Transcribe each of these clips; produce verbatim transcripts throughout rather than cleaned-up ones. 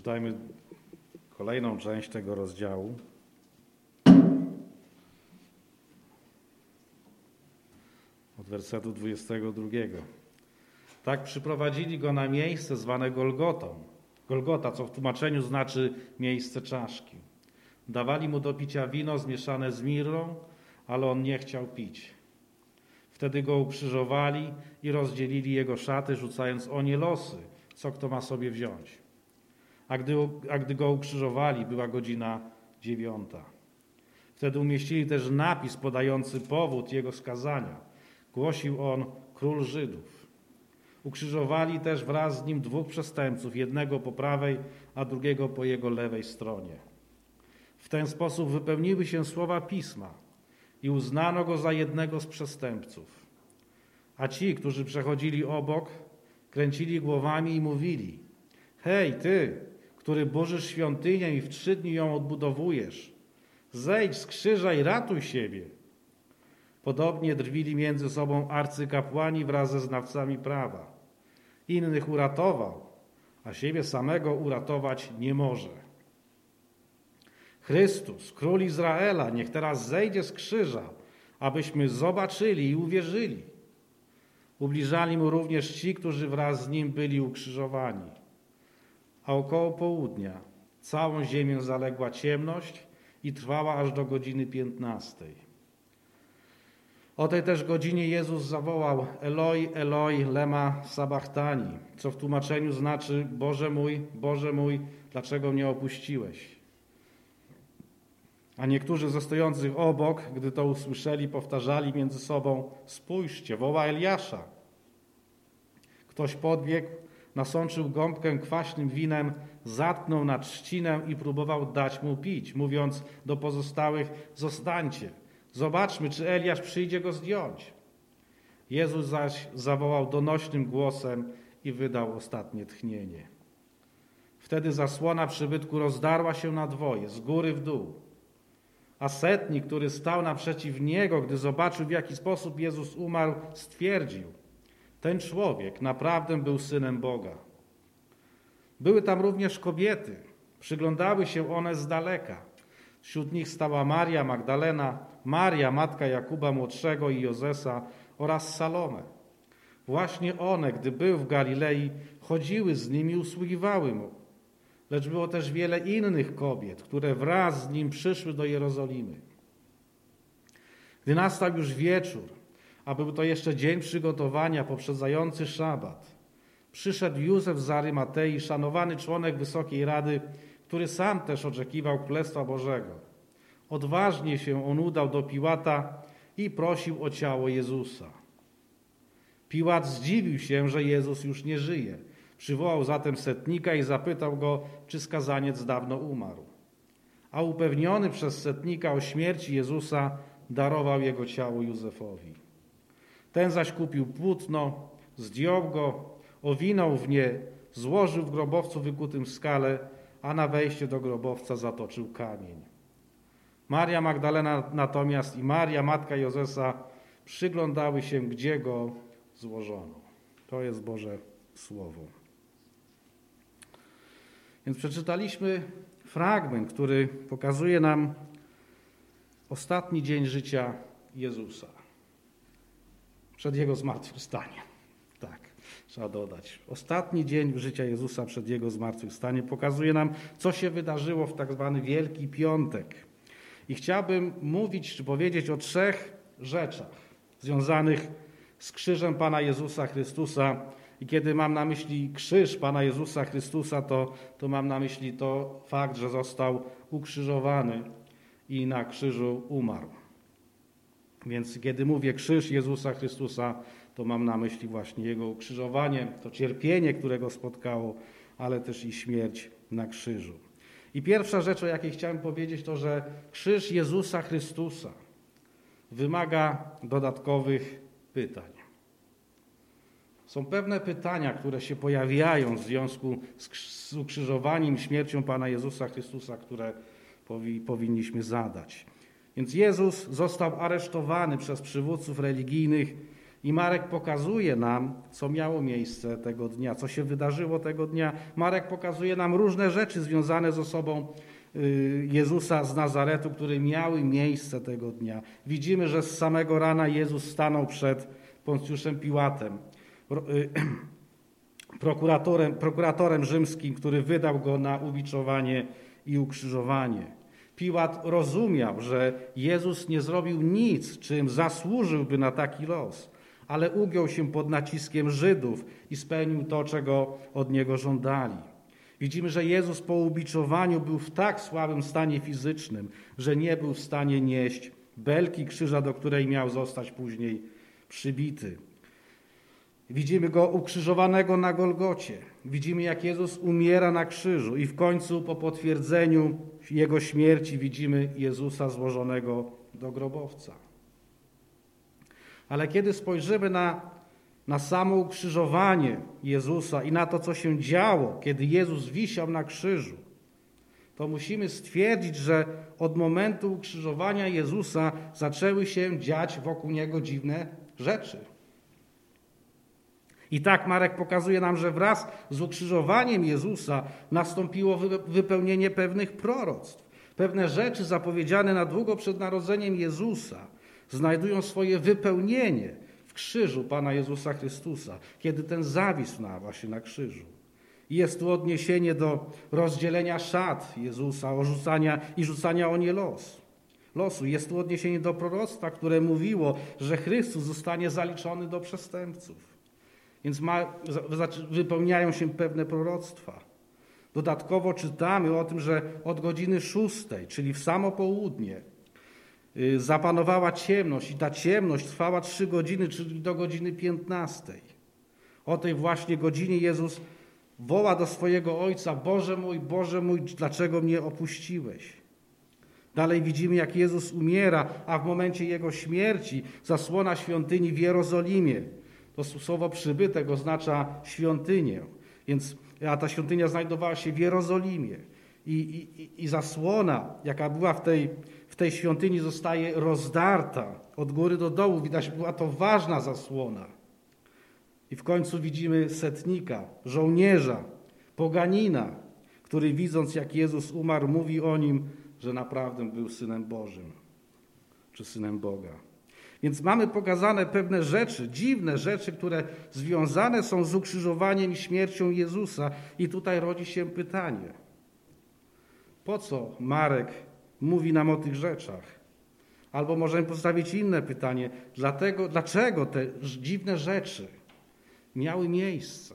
Przeczytajmy kolejną część tego rozdziału. Od wersetu dwudziestego drugiego. Tak przyprowadzili go na miejsce zwane Golgotą. Golgota, co w tłumaczeniu znaczy miejsce czaszki. Dawali mu do picia wino zmieszane z mirrą, ale on nie chciał pić. Wtedy go ukrzyżowali i rozdzielili jego szaty, rzucając o nie losy, co kto ma sobie wziąć. A gdy, a gdy go ukrzyżowali, była godzina dziewiąta. Wtedy umieścili też napis podający powód jego skazania. Głosił on: Król Żydów. Ukrzyżowali też wraz z nim dwóch przestępców, jednego po prawej, a drugiego po jego lewej stronie. W ten sposób wypełniły się słowa Pisma i uznano go za jednego z przestępców. A ci, którzy przechodzili obok, kręcili głowami i mówili: Hej, ty, który burzysz świątynię i w trzy dni ją odbudowujesz, zejdź z krzyża i ratuj siebie. Podobnie drwili między sobą arcykapłani wraz ze znawcami prawa. Innych uratował, a siebie samego uratować nie może. Chrystus, Król Izraela, niech teraz zejdzie z krzyża, abyśmy zobaczyli i uwierzyli. Ubliżali mu również ci, którzy wraz z nim byli ukrzyżowani. A około południa całą ziemię zaległa ciemność i trwała aż do godziny piętnastej. O tej też godzinie Jezus zawołał: Eloi, Eloi, lema sabachthani, co w tłumaczeniu znaczy: Boże mój, Boże mój, dlaczego mnie opuściłeś? A niektórzy ze stojących obok, gdy to usłyszeli, powtarzali między sobą: Spójrzcie, woła Eliasza. Ktoś podbiegł, nasączył gąbkę kwaśnym winem, zatknął na trzcinę i próbował dać mu pić, mówiąc do pozostałych: Zostańcie, zobaczmy, czy Eliasz przyjdzie go zdjąć. Jezus zaś zawołał donośnym głosem i wydał ostatnie tchnienie. Wtedy zasłona przybytku rozdarła się na dwoje, z góry w dół. A setnik, który stał naprzeciw niego, gdy zobaczył, w jaki sposób Jezus umarł, stwierdził: ten człowiek naprawdę był Synem Boga. Były tam również kobiety. Przyglądały się one z daleka. Wśród nich stała Maria Magdalena, Maria, matka Jakuba Młodszego i Jozesa oraz Salome. Właśnie one, gdy był w Galilei, chodziły z nim i usługiwały mu. Lecz było też wiele innych kobiet, które wraz z nim przyszły do Jerozolimy. Gdy nastał już wieczór, a był to jeszcze dzień przygotowania poprzedzający szabat, przyszedł Józef z Arymatei, szanowany członek Wysokiej Rady, który sam też oczekiwał Królestwa Bożego. Odważnie się on udał do Piłata i prosił o ciało Jezusa. Piłat zdziwił się, że Jezus już nie żyje. Przywołał zatem setnika i zapytał go, czy skazaniec dawno umarł. A upewniony przez setnika o śmierci Jezusa, darował jego ciało Józefowi. Ten zaś kupił płótno, zdjął go, owinął w nie, złożył w grobowcu wykutym w skale, a na wejście do grobowca zatoczył kamień. Maria Magdalena natomiast i Maria, matka Jozesa, przyglądały się, gdzie go złożono. To jest Boże Słowo. Więc przeczytaliśmy fragment, który pokazuje nam ostatni dzień życia Jezusa. Przed Jego zmartwychwstaniem. Tak, trzeba dodać. Ostatni dzień życia Jezusa przed Jego zmartwychwstaniem pokazuje nam, co się wydarzyło w tak zwany Wielki Piątek. I chciałbym mówić czy powiedzieć o trzech rzeczach związanych z krzyżem Pana Jezusa Chrystusa. I kiedy mam na myśli krzyż Pana Jezusa Chrystusa, to, to mam na myśli to fakt, że został ukrzyżowany i na krzyżu umarł. Więc kiedy mówię krzyż Jezusa Chrystusa, to mam na myśli właśnie Jego ukrzyżowanie, to cierpienie, które Go spotkało, ale też i śmierć na krzyżu. I pierwsza rzecz, o jakiej chciałem powiedzieć, to że krzyż Jezusa Chrystusa wymaga dodatkowych pytań. Są pewne pytania, które się pojawiają w związku z ukrzyżowaniem, śmiercią Pana Jezusa Chrystusa, które powi- powinniśmy zadać. Więc Jezus został aresztowany przez przywódców religijnych I Marek pokazuje nam, co miało miejsce tego dnia, co się wydarzyło tego dnia. Marek pokazuje nam różne rzeczy związane z osobą Jezusa z Nazaretu, które miały miejsce tego dnia. Widzimy, że z samego rana Jezus stanął przed Poncjuszem Piłatem, prokuratorem, prokuratorem rzymskim, który wydał go na ubiczowanie i ukrzyżowanie. Piłat rozumiał, że Jezus nie zrobił nic, czym zasłużyłby na taki los, ale ugiął się pod naciskiem Żydów i spełnił to, czego od niego żądali. Widzimy, że Jezus po ubiczowaniu był w tak słabym stanie fizycznym, że nie był w stanie nieść belki krzyża, do której miał zostać później przybity. Widzimy go ukrzyżowanego na Golgocie. Widzimy, jak Jezus umiera na krzyżu i w końcu po potwierdzeniu Jego śmierci widzimy Jezusa złożonego do grobowca. Ale kiedy spojrzymy na, na samo ukrzyżowanie Jezusa i na to, co się działo, kiedy Jezus wisiał na krzyżu, to musimy stwierdzić, że od momentu ukrzyżowania Jezusa zaczęły się dziać wokół Niego dziwne rzeczy. I tak Marek pokazuje nam, że wraz z ukrzyżowaniem Jezusa nastąpiło wypełnienie pewnych proroctw. Pewne rzeczy zapowiedziane na długo przed narodzeniem Jezusa znajdują swoje wypełnienie w krzyżu Pana Jezusa Chrystusa, kiedy ten zawisł na, właśnie na krzyżu. Jest tu odniesienie do rozdzielenia szat Jezusa o rzucania, i rzucania o nie los. losu. Jest tu odniesienie do proroctwa, które mówiło, że Chrystus zostanie zaliczony do przestępców. Więc ma, wypełniają się pewne proroctwa. Dodatkowo czytamy o tym, że od godziny szóstej, czyli w samo południe, zapanowała ciemność i ta ciemność trwała trzy godziny, czyli do godziny piętnastej. O tej właśnie godzinie Jezus woła do swojego Ojca: Boże mój, Boże mój, dlaczego mnie opuściłeś? Dalej widzimy, jak Jezus umiera, a w momencie Jego śmierci zasłona świątyni w Jerozolimie. To słowo przybytek oznacza świątynię, więc, a ta świątynia znajdowała się w Jerozolimie. I, i, i zasłona, jaka była w tej, w tej świątyni, zostaje rozdarta od góry do dołu. Widać, była to ważna zasłona. I w końcu widzimy setnika, żołnierza, poganina, który widząc, jak Jezus umarł, mówi o nim, że naprawdę był Synem Bożym, czy Synem Boga. Więc mamy pokazane pewne rzeczy, dziwne rzeczy, które związane są z ukrzyżowaniem i śmiercią Jezusa. I tutaj rodzi się pytanie: po co Marek mówi nam o tych rzeczach? Albo możemy postawić inne pytanie: dlatego, dlaczego te dziwne rzeczy miały miejsce?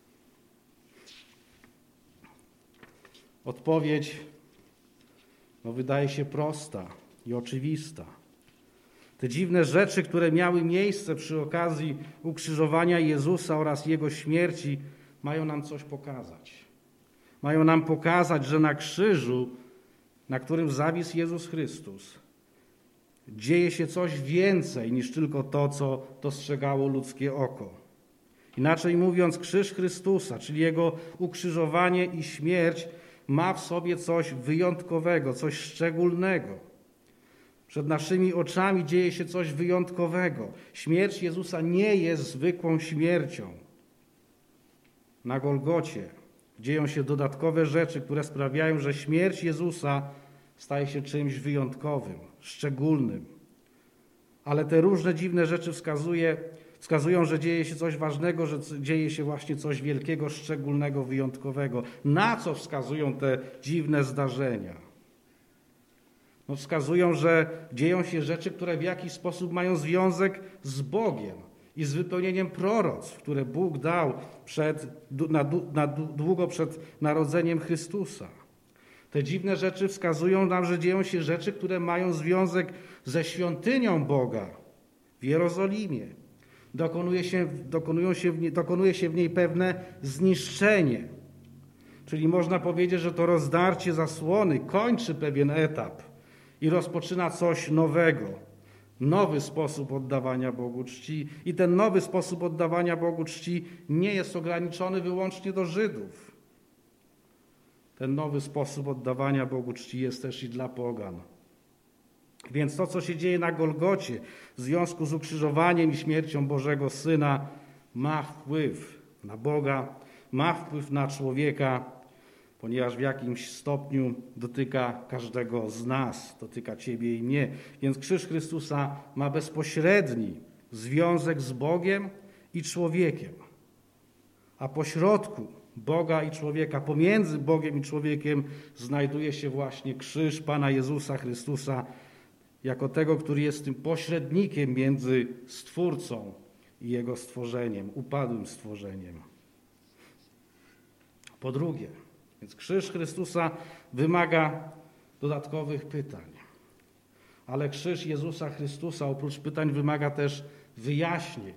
Odpowiedź no, wydaje się prosta i oczywista. Te dziwne rzeczy, które miały miejsce przy okazji ukrzyżowania Jezusa oraz Jego śmierci, mają nam coś pokazać. Mają nam pokazać, że na krzyżu, na którym zawisł Jezus Chrystus, dzieje się coś więcej niż tylko to, co dostrzegało ludzkie oko. Inaczej mówiąc, krzyż Chrystusa, czyli Jego ukrzyżowanie i śmierć, ma w sobie coś wyjątkowego, coś szczególnego. Przed naszymi oczami dzieje się coś wyjątkowego. Śmierć Jezusa nie jest zwykłą śmiercią. Na Golgocie dzieją się dodatkowe rzeczy, które sprawiają, że śmierć Jezusa staje się czymś wyjątkowym, szczególnym. Ale te różne dziwne rzeczy wskazuje, wskazują, że dzieje się coś ważnego, że dzieje się właśnie coś wielkiego, szczególnego, wyjątkowego. Na co wskazują te dziwne zdarzenia? No wskazują, że dzieją się rzeczy, które w jakiś sposób mają związek z Bogiem i z wypełnieniem proroctw, które Bóg dał przed, na, na, długo przed narodzeniem Chrystusa. Te dziwne rzeczy wskazują nam, że dzieją się rzeczy, które mają związek ze świątynią Boga w Jerozolimie. Dokonuje się, dokonują się w nie, dokonuje się w niej pewne zniszczenie. Czyli można powiedzieć, że to rozdarcie zasłony kończy pewien etap i rozpoczyna coś nowego. Nowy sposób oddawania Bogu czci. I ten nowy sposób oddawania Bogu czci nie jest ograniczony wyłącznie do Żydów. Ten nowy sposób oddawania Bogu czci jest też i dla pogan. Więc to, co się dzieje na Golgocie w związku z ukrzyżowaniem i śmiercią Bożego Syna, ma wpływ na Boga, ma wpływ na człowieka, ponieważ w jakimś stopniu dotyka każdego z nas, dotyka ciebie i mnie. Więc krzyż Chrystusa ma bezpośredni związek z Bogiem i człowiekiem. A pośrodku Boga i człowieka, pomiędzy Bogiem i człowiekiem znajduje się właśnie krzyż Pana Jezusa Chrystusa, jako tego, który jest tym pośrednikiem między Stwórcą i Jego stworzeniem, upadłym stworzeniem. Po drugie, więc krzyż Chrystusa wymaga dodatkowych pytań. Ale krzyż Jezusa Chrystusa oprócz pytań wymaga też wyjaśnień.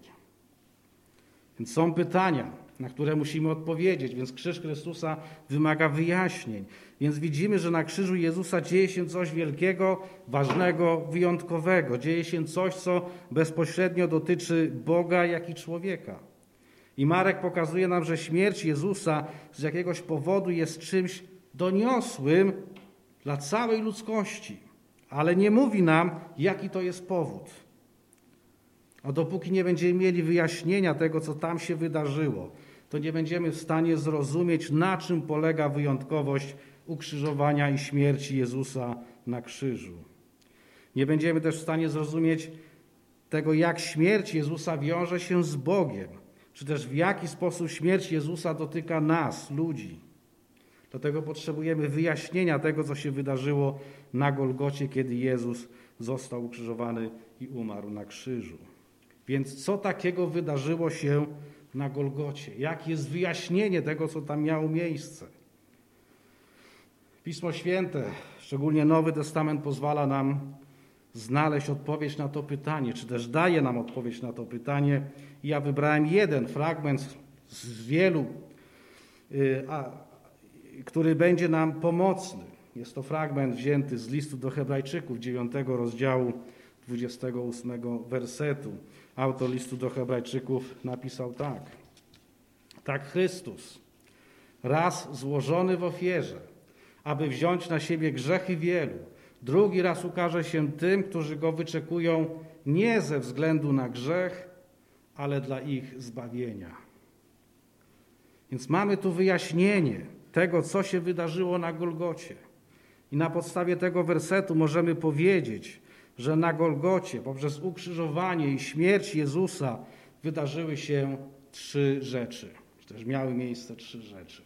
Więc są pytania, na które musimy odpowiedzieć, więc krzyż Chrystusa wymaga wyjaśnień. Więc widzimy, że na krzyżu Jezusa dzieje się coś wielkiego, ważnego, wyjątkowego. Dzieje się coś, co bezpośrednio dotyczy Boga, jak i człowieka. I Marek pokazuje nam, że śmierć Jezusa z jakiegoś powodu jest czymś doniosłym dla całej ludzkości. Ale nie mówi nam, jaki to jest powód. A dopóki nie będziemy mieli wyjaśnienia tego, co tam się wydarzyło, to nie będziemy w stanie zrozumieć, na czym polega wyjątkowość ukrzyżowania i śmierci Jezusa na krzyżu. Nie będziemy też w stanie zrozumieć tego, jak śmierć Jezusa wiąże się z Bogiem, czy też w jaki sposób śmierć Jezusa dotyka nas, ludzi. Dlatego potrzebujemy wyjaśnienia tego, co się wydarzyło na Golgocie, kiedy Jezus został ukrzyżowany i umarł na krzyżu. Więc co takiego wydarzyło się na Golgocie? Jakie jest wyjaśnienie tego, co tam miało miejsce? Pismo Święte, szczególnie Nowy Testament, pozwala nam znaleźć odpowiedź na to pytanie, czy też daje nam odpowiedź na to pytanie. I ja wybrałem jeden fragment z wielu, a, który będzie nam pomocny. Jest to fragment wzięty z listu do Hebrajczyków, dziewiątego rozdziału, dwudziestego ósmego wersetu. Autor listu do Hebrajczyków napisał tak. Tak Chrystus, raz złożony w ofierze, aby wziąć na siebie grzechy wielu, drugi raz ukaże się tym, którzy go wyczekują nie ze względu na grzech, ale dla ich zbawienia. Więc mamy tu wyjaśnienie tego, co się wydarzyło na Golgocie. I na podstawie tego wersetu możemy powiedzieć, że na Golgocie poprzez ukrzyżowanie i śmierć Jezusa wydarzyły się trzy rzeczy. Czy też miały miejsce trzy rzeczy.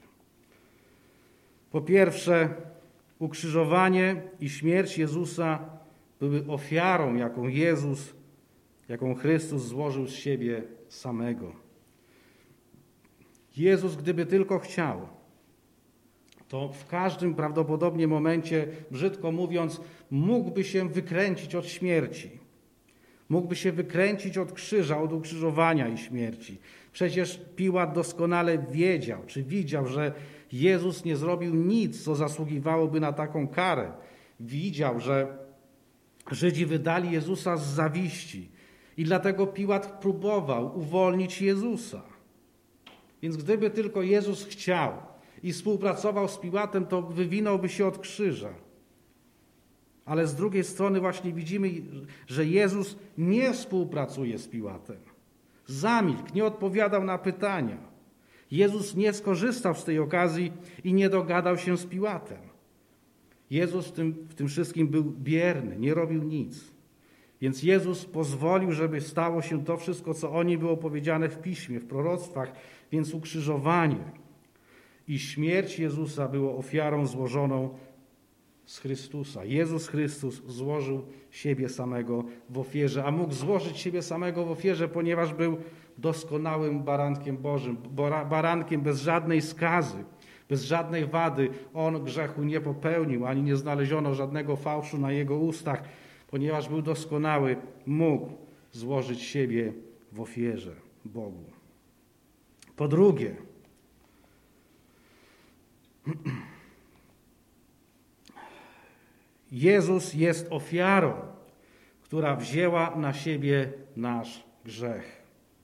Po pierwsze, ukrzyżowanie i śmierć Jezusa były ofiarą, jaką Jezus, jaką Chrystus złożył z siebie samego. Jezus, gdyby tylko chciał, to w każdym prawdopodobnie momencie, brzydko mówiąc, mógłby się wykręcić od śmierci. Mógłby się wykręcić od krzyża, od ukrzyżowania i śmierci. Przecież Piłat doskonale wiedział, czy widział, że Jezus nie zrobił nic, co zasługiwałoby na taką karę. Widział, że Żydzi wydali Jezusa z zawiści i dlatego Piłat próbował uwolnić Jezusa. Więc gdyby tylko Jezus chciał i współpracował z Piłatem, to wywinąłby się od krzyża. Ale z drugiej strony właśnie widzimy, że Jezus nie współpracuje z Piłatem. Zamilkł, nie odpowiadał na pytania. Jezus nie skorzystał z tej okazji i nie dogadał się z Piłatem. Jezus w tym, w tym wszystkim był bierny, nie robił nic. Więc Jezus pozwolił, żeby stało się to wszystko, co o nim było powiedziane w Piśmie, w proroctwach, więc ukrzyżowanie i śmierć Jezusa było ofiarą złożoną z Chrystusa. Jezus Chrystus złożył siebie samego w ofierze, a mógł złożyć siebie samego w ofierze, ponieważ był doskonałym barankiem Bożym, barankiem bez żadnej skazy, bez żadnej wady. On grzechu nie popełnił, ani nie znaleziono żadnego fałszu na jego ustach, ponieważ był doskonały, mógł złożyć siebie w ofierze Bogu. Po drugie, Jezus jest ofiarą, która wzięła na siebie nasz grzech.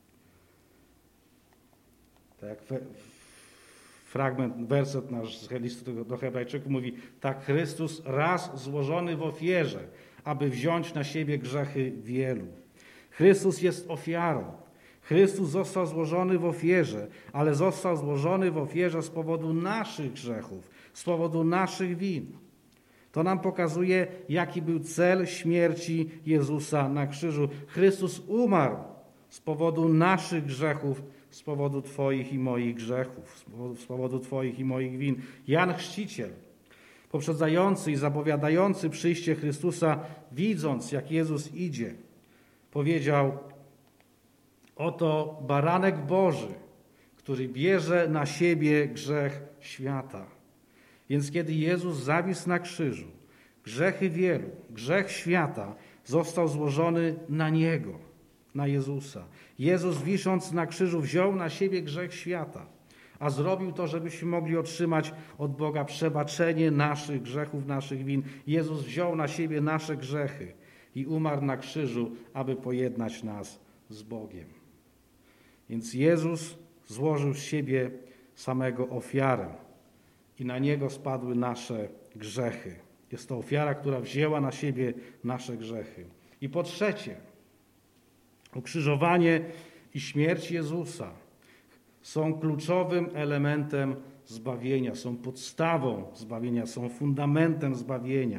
Tak jak fragment, werset nasz z listu do Hebrajczyków mówi, tak Chrystus raz złożony w ofierze, aby wziąć na siebie grzechy wielu. Chrystus jest ofiarą. Chrystus został złożony w ofierze, ale został złożony w ofierze z powodu naszych grzechów, z powodu naszych win. To nam pokazuje, jaki był cel śmierci Jezusa na krzyżu. Chrystus umarł z powodu naszych grzechów, z powodu Twoich i moich grzechów, z powodu, z powodu Twoich i moich win. Jan Chrzciciel, poprzedzający i zapowiadający przyjście Chrystusa, widząc, jak Jezus idzie, powiedział: oto baranek Boży, który bierze na siebie grzech świata. Więc kiedy Jezus zawisł na krzyżu, grzechy wielu, grzech świata został złożony na Niego, na Jezusa. Jezus, wisząc na krzyżu, wziął na siebie grzech świata, a zrobił to, żebyśmy mogli otrzymać od Boga przebaczenie naszych grzechów, naszych win. Jezus wziął na siebie nasze grzechy i umarł na krzyżu, aby pojednać nas z Bogiem. Więc Jezus złożył z siebie samego ofiarę i na Niego spadły nasze grzechy. Jest to ofiara, która wzięła na siebie nasze grzechy. I po trzecie, ukrzyżowanie i śmierć Jezusa są kluczowym elementem zbawienia, są podstawą zbawienia, są fundamentem zbawienia.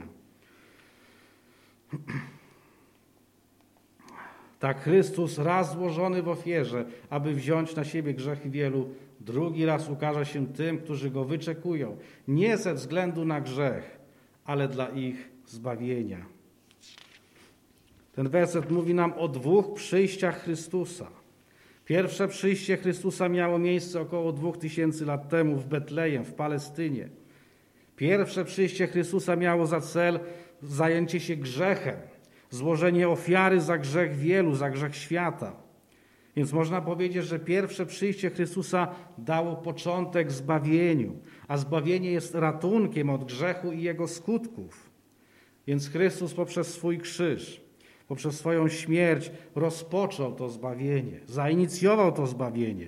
Tak Chrystus, raz złożony w ofierze, aby wziąć na siebie grzechy wielu, drugi raz ukaże się tym, którzy Go wyczekują, nie ze względu na grzech, ale dla ich zbawienia. Ten werset mówi nam o dwóch przyjściach Chrystusa. Pierwsze przyjście Chrystusa miało miejsce około dwóch tysięcy lat temu w Betlejem, w Palestynie. Pierwsze przyjście Chrystusa miało za cel zajęcie się grzechem, złożenie ofiary za grzech wielu, za grzech świata. Więc można powiedzieć, że pierwsze przyjście Chrystusa dało początek zbawieniu, a zbawienie jest ratunkiem od grzechu i jego skutków. Więc Chrystus poprzez swój krzyż, poprzez swoją śmierć rozpoczął to zbawienie, zainicjował to zbawienie.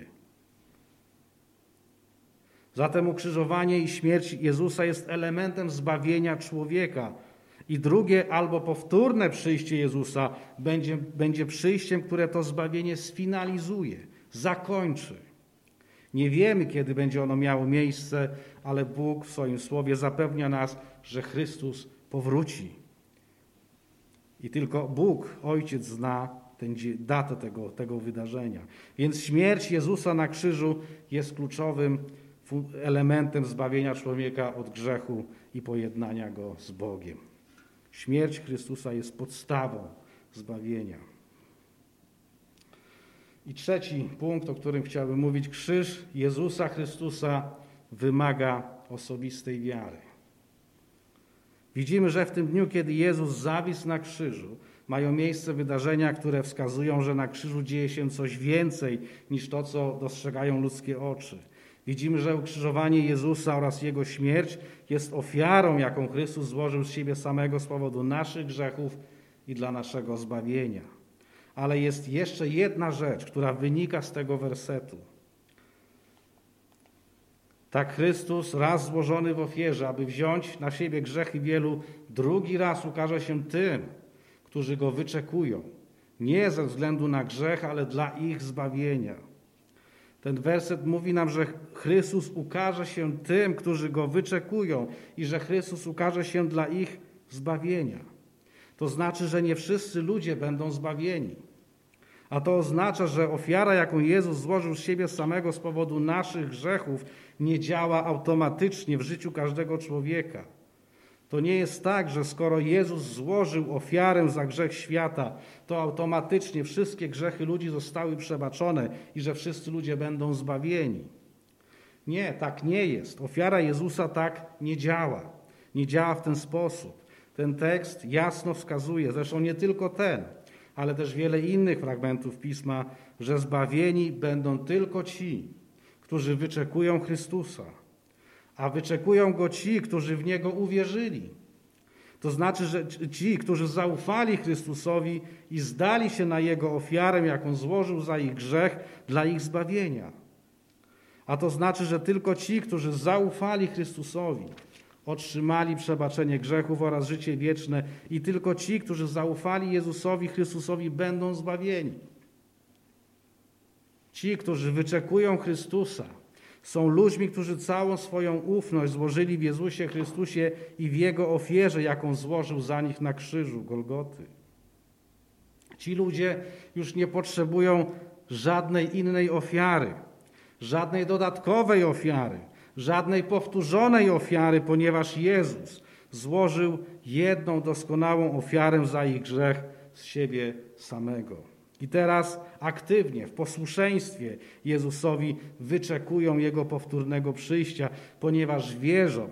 Zatem ukrzyżowanie i śmierć Jezusa jest elementem zbawienia człowieka. I drugie albo powtórne przyjście Jezusa będzie, będzie przyjściem, które to zbawienie sfinalizuje, zakończy. Nie wiemy, kiedy będzie ono miało miejsce, ale Bóg w swoim słowie zapewnia nas, że Chrystus powróci. I tylko Bóg, Ojciec, zna tę datę tego, tego wydarzenia. Więc śmierć Jezusa na krzyżu jest kluczowym elementem zbawienia człowieka od grzechu i pojednania go z Bogiem. Śmierć Chrystusa jest podstawą zbawienia. I trzeci punkt, o którym chciałbym mówić: krzyż Jezusa Chrystusa wymaga osobistej wiary. Widzimy, że w tym dniu, kiedy Jezus zawisł na krzyżu, mają miejsce wydarzenia, które wskazują, że na krzyżu dzieje się coś więcej niż to, co dostrzegają ludzkie oczy. Widzimy, że ukrzyżowanie Jezusa oraz Jego śmierć jest ofiarą, jaką Chrystus złożył z siebie samego z powodu naszych grzechów i dla naszego zbawienia. Ale jest jeszcze jedna rzecz, która wynika z tego wersetu. Tak Chrystus, raz złożony w ofierze, aby wziąć na siebie grzechy wielu, drugi raz ukaże się tym, którzy Go wyczekują. Nie ze względu na grzech, ale dla ich zbawienia. Ten werset mówi nam, że Chrystus ukaże się tym, którzy Go wyczekują i że Chrystus ukaże się dla ich zbawienia. To znaczy, że nie wszyscy ludzie będą zbawieni. A to oznacza, że ofiara, jaką Jezus złożył z siebie samego z powodu naszych grzechów, nie działa automatycznie w życiu każdego człowieka. To nie jest tak, że skoro Jezus złożył ofiarę za grzech świata, to automatycznie wszystkie grzechy ludzi zostały przebaczone i że wszyscy ludzie będą zbawieni. Nie, tak nie jest. Ofiara Jezusa tak nie działa. Nie działa w ten sposób. Ten tekst jasno wskazuje, zresztą nie tylko ten, ale też wiele innych fragmentów Pisma, że zbawieni będą tylko ci, którzy wyczekują Chrystusa. A wyczekują Go ci, którzy w Niego uwierzyli. To znaczy, że ci, którzy zaufali Chrystusowi i zdali się na Jego ofiarę, jaką złożył za ich grzech, dla ich zbawienia. A to znaczy, że tylko ci, którzy zaufali Chrystusowi, otrzymali przebaczenie grzechów oraz życie wieczne i tylko ci, którzy zaufali Jezusowi Chrystusowi, będą zbawieni. Ci, którzy wyczekują Chrystusa, są ludźmi, którzy całą swoją ufność złożyli w Jezusie Chrystusie i w Jego ofierze, jaką złożył za nich na krzyżu Golgoty. Ci ludzie już nie potrzebują żadnej innej ofiary, żadnej dodatkowej ofiary, żadnej powtórzonej ofiary, ponieważ Jezus złożył jedną doskonałą ofiarę za ich grzech z siebie samego. I teraz aktywnie, w posłuszeństwie Jezusowi wyczekują Jego powtórnego przyjścia, ponieważ wierzą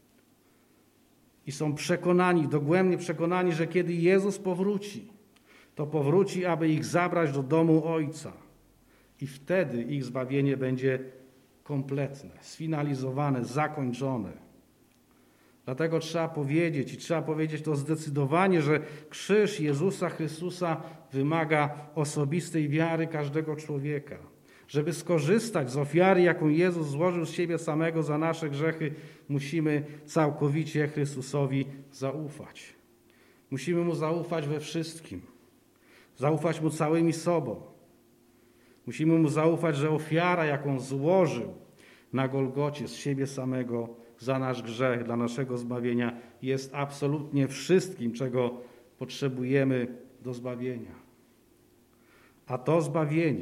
i są przekonani, dogłębnie przekonani, że kiedy Jezus powróci, to powróci, aby ich zabrać do domu Ojca. I wtedy ich zbawienie będzie kompletne, sfinalizowane, zakończone. Dlatego trzeba powiedzieć i trzeba powiedzieć to zdecydowanie, że krzyż Jezusa Chrystusa wymaga osobistej wiary każdego człowieka. Żeby skorzystać z ofiary, jaką Jezus złożył z siebie samego za nasze grzechy, musimy całkowicie Chrystusowi zaufać. Musimy Mu zaufać we wszystkim. Zaufać Mu całymi sobą. Musimy Mu zaufać, że ofiara, jaką złożył na Golgocie z siebie samego za nasz grzech, dla naszego zbawienia, jest absolutnie wszystkim, czego potrzebujemy do zbawienia. A to zbawienie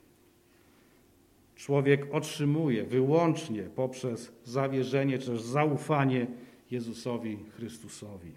człowiek otrzymuje wyłącznie poprzez zawierzenie czy też zaufanie Jezusowi Chrystusowi.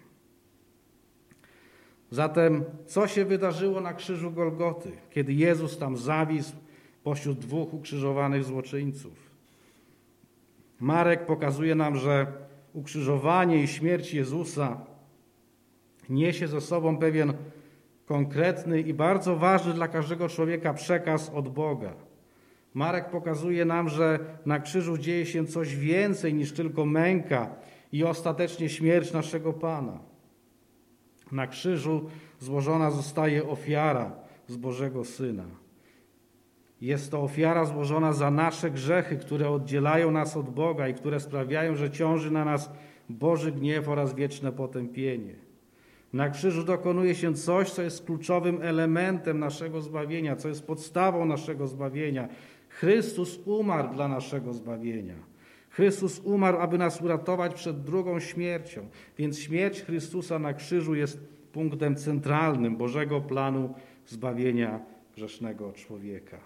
Zatem co się wydarzyło na krzyżu Golgoty, kiedy Jezus tam zawisł pośród dwóch ukrzyżowanych złoczyńców? Marek pokazuje nam, że ukrzyżowanie i śmierć Jezusa niesie ze sobą pewien konkretny i bardzo ważny dla każdego człowieka przekaz od Boga. Marek pokazuje nam, że na krzyżu dzieje się coś więcej niż tylko męka i ostatecznie śmierć naszego Pana. Na krzyżu złożona zostaje ofiara z Bożego Syna. Jest to ofiara złożona za nasze grzechy, które oddzielają nas od Boga i które sprawiają, że ciąży na nas Boży gniew oraz wieczne potępienie. Na krzyżu dokonuje się coś, co jest kluczowym elementem naszego zbawienia, co jest podstawą naszego zbawienia. Chrystus umarł dla naszego zbawienia. Chrystus umarł, aby nas uratować przed drugą śmiercią, więc śmierć Chrystusa na krzyżu jest punktem centralnym Bożego planu zbawienia grzesznego człowieka.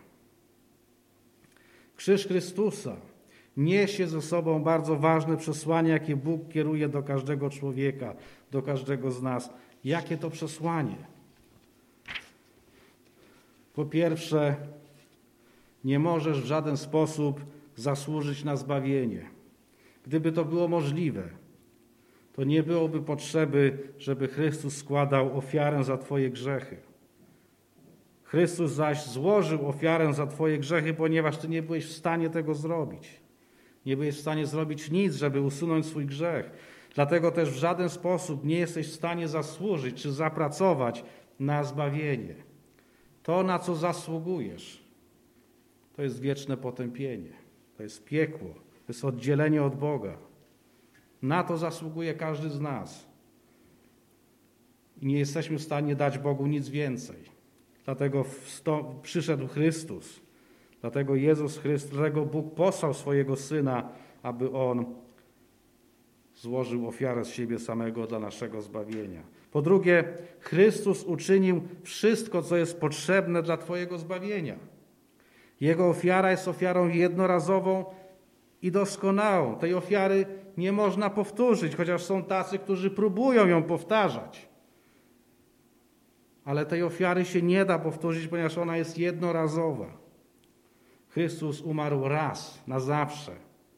Krzyż Chrystusa niesie ze sobą bardzo ważne przesłanie, jakie Bóg kieruje do każdego człowieka, do każdego z nas. Jakie to przesłanie? Po pierwsze, nie możesz w żaden sposób zasłużyć na zbawienie. Gdyby to było możliwe, to nie byłoby potrzeby, żeby Chrystus składał ofiarę za twoje grzechy. Chrystus zaś złożył ofiarę za twoje grzechy, ponieważ ty nie byłeś w stanie tego zrobić. Nie byłeś w stanie zrobić nic, żeby usunąć swój grzech. Dlatego też w żaden sposób nie jesteś w stanie zasłużyć czy zapracować na zbawienie. To, na co zasługujesz, to jest wieczne potępienie. To jest piekło. To jest oddzielenie od Boga. Na to zasługuje każdy z nas. I nie jesteśmy w stanie dać Bogu nic więcej. Dlatego przyszedł Chrystus. Dlatego Jezus Chrystus, dlatego Bóg posłał swojego Syna, aby On złożył ofiarę z siebie samego dla naszego zbawienia. Po drugie, Chrystus uczynił wszystko, co jest potrzebne dla twojego zbawienia. Jego ofiara jest ofiarą jednorazową i doskonałą. Tej ofiary nie można powtórzyć, chociaż są tacy, którzy próbują ją powtarzać. Ale tej ofiary się nie da powtórzyć, ponieważ ona jest jednorazowa. Chrystus umarł raz, na zawsze.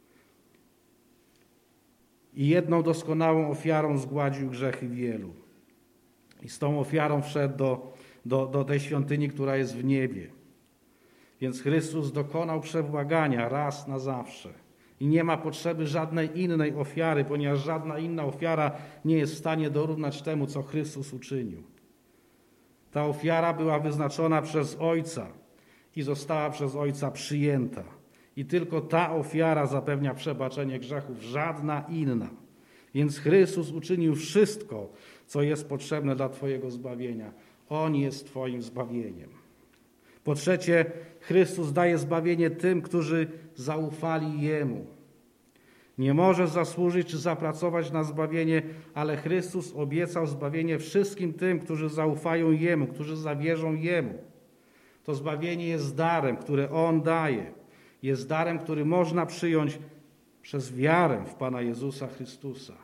I jedną doskonałą ofiarą zgładził grzechy wielu. I z tą ofiarą wszedł do, do, do tej świątyni, która jest w niebie. Więc Chrystus dokonał przebłagania raz na zawsze. I nie ma potrzeby żadnej innej ofiary, ponieważ żadna inna ofiara nie jest w stanie dorównać temu, co Chrystus uczynił. Ta ofiara była wyznaczona przez Ojca i została przez Ojca przyjęta. I tylko ta ofiara zapewnia przebaczenie grzechów, żadna inna. Więc Chrystus uczynił wszystko, co jest potrzebne dla twojego zbawienia. On jest twoim zbawieniem. Po trzecie, Chrystus daje zbawienie tym, którzy zaufali Jemu. Nie możesz zasłużyć czy zapracować na zbawienie, ale Chrystus obiecał zbawienie wszystkim tym, którzy zaufają Jemu, którzy zawierzą Jemu. To zbawienie jest darem, które On daje. Jest darem, który można przyjąć przez wiarę w Pana Jezusa Chrystusa.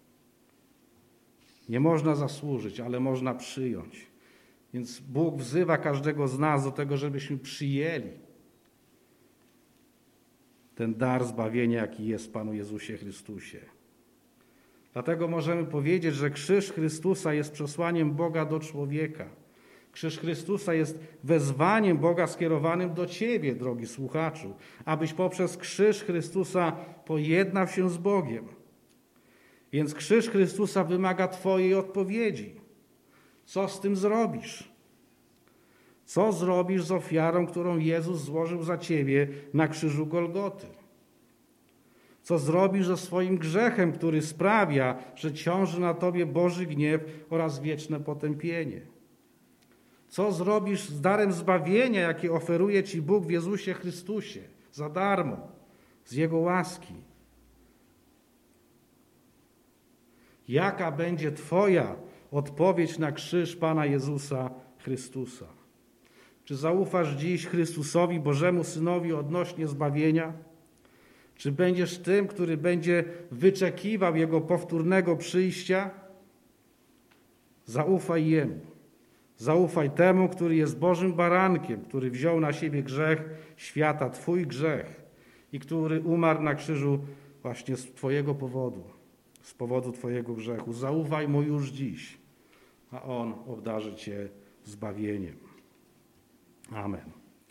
Nie można zasłużyć, ale można przyjąć. Więc Bóg wzywa każdego z nas do tego, żebyśmy przyjęli ten dar zbawienia, jaki jest w Panu Jezusie Chrystusie. Dlatego możemy powiedzieć, że krzyż Chrystusa jest przesłaniem Boga do człowieka. Krzyż Chrystusa jest wezwaniem Boga skierowanym do ciebie, drogi słuchaczu, abyś poprzez krzyż Chrystusa pojednał się z Bogiem. Więc krzyż Chrystusa wymaga twojej odpowiedzi. Co z tym zrobisz? Co zrobisz z ofiarą, którą Jezus złożył za ciebie na krzyżu Golgoty? Co zrobisz ze swoim grzechem, który sprawia, że ciąży na tobie Boży gniew oraz wieczne potępienie? Co zrobisz z darem zbawienia, jaki oferuje ci Bóg w Jezusie Chrystusie za darmo, z Jego łaski? Jaka będzie twoja odpowiedź na krzyż Pana Jezusa Chrystusa? Czy zaufasz dziś Chrystusowi, Bożemu Synowi odnośnie zbawienia? Czy będziesz tym, który będzie wyczekiwał Jego powtórnego przyjścia? Zaufaj Jemu. Zaufaj temu, który jest Bożym barankiem, który wziął na siebie grzech świata, twój grzech i który umarł na krzyżu właśnie z twojego powodu, z powodu twojego grzechu. Zaufaj Mu już dziś, a On obdarzy cię zbawieniem. Amen.